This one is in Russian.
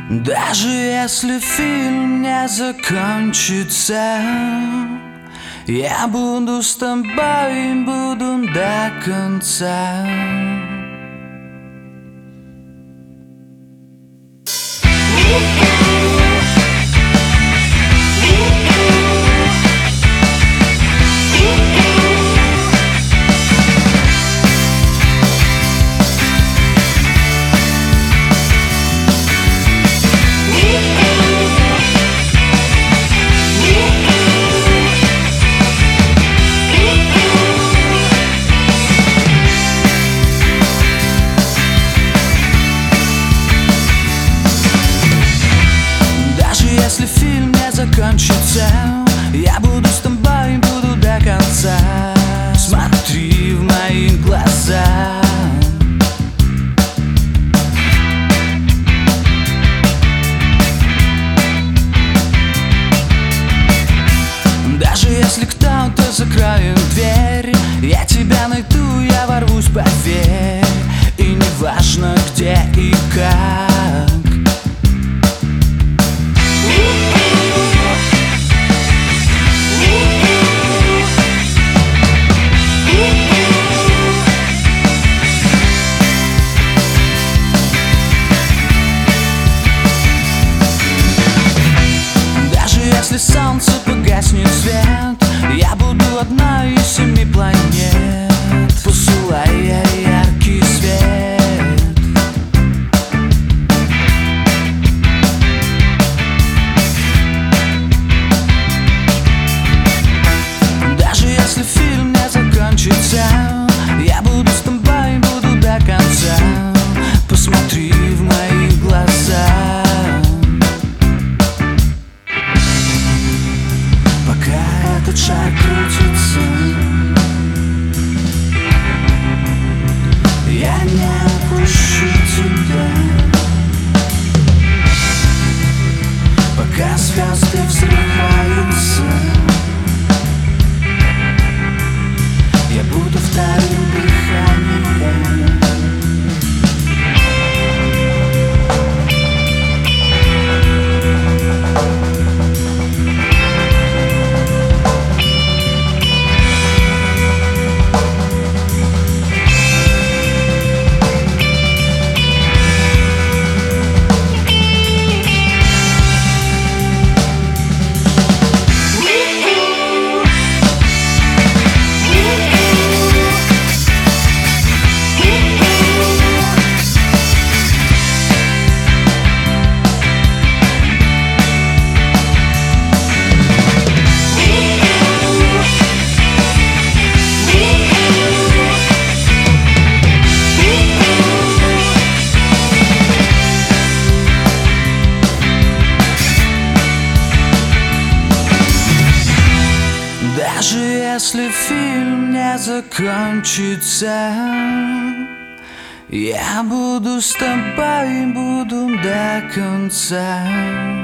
Даже если фильм не закончится, я буду с тобой, буду до конца. Если фильм не закончится, я буду с тобой, буду до конца. Смотри в мои глаза. Даже если кто-то закроет дверь, я тебя найду, я ворвусь, поверь. И не важно где и как. Если солнце погаснет свет, я буду одной из 7 планет, посылая яркий свет. Даже если фильм не закончится, я буду с тобой, буду до конца. Посмотри в мои глаза. Этот шар крутится, я не отпущу тебя, пока звезды взрываются. Я буду вторым дыханием. Даже если фильм не закончится, я буду с тобой, буду до конца.